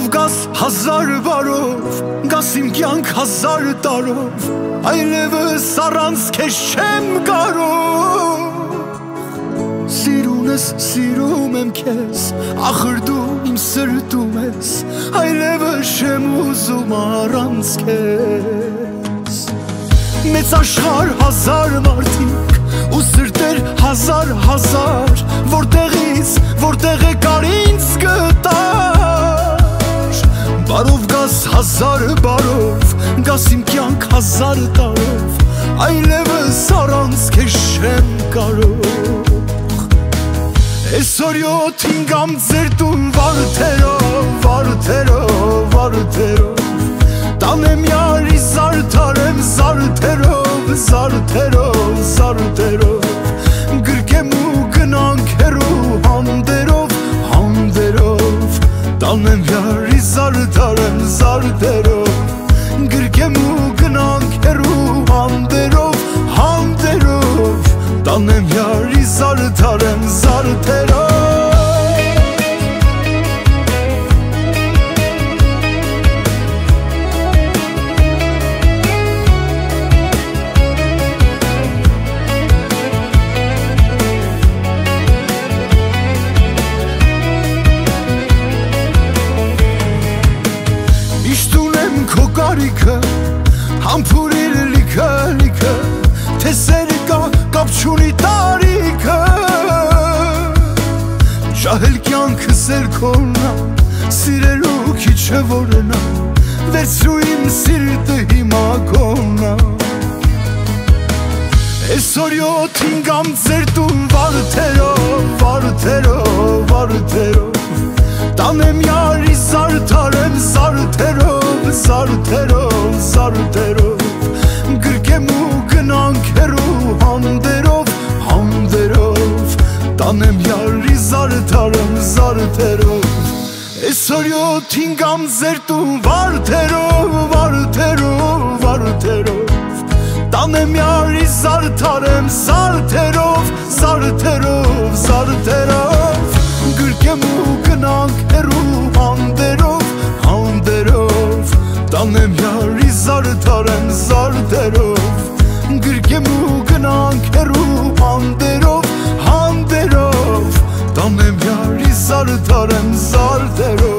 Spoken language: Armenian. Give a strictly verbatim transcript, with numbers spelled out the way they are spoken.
Բարով գաս հազար բարով, գաս իմ կյանք հազար տարով, այլևս առանց քեզ չեմ կարող։ Սիրուն ես, սիրում եմ քեզ, ախր դու իմ սրտում ես, այլևս չեմ ուզում առանց քեզ։ Մեծ աշխարհ հազար մարդիկ ու սրտեր հազար հազար, որտեղից, որտեղ եկար ինձ գտար։ Բարով գաս հազար բարով, գաս իմ կյանք հազար տարով, այլևս առանց քեզ չեմ կարող։ Այսօր յոթին գամ ձեր տուն վարդերով, վարդերով, վարդերով, տանեմ յարի զարդարեմ զարդերով, զարդերով, զարդերով, գրկեմ ու գնանք հեռու հանդերով, հանդերով, տանեմ յարի զարդարեմ զարդերով, գրկեմ ու գնանք հեռու հանդերով, հանդերով, տանեմ յարի զարդարեմ զարդերով։ Քո կարիքը, համբուրիր լիքը, լիքը, թե սերը կա, կապ չունի տարիքը։ Ջահել կյանքը սերքոնա, սիրելու քիչը որենա, վերցրու իմ սիրտը հիմա գոնա։ Այսօր յոթին գամ ձեր տուն վարդերով, վարդերով, վարդերով, տանեմ յարի զարդարեմ զարդերով, զարդերով, զարդերով, գրկեմ ու գնանք հեռու հանդերով, հանդերով, տանեմ յարի զարդարեմ զարդերով։ Այսօր յոթին գամ ձեր տուն վարդերով, վարդերով, վարդերով, տանեմ յարի զարդարեմ զարդերով, զարդերով, զարդերով, գրկեմ ու գնանք հեռու հանդերով, հանդերով, տանեմ յարի զարդարեմ զարդերով, գրկեմ ու գնանք հեռու հանդերով, հանդերով, տանեմ յարի զարդարեմ զարդերով։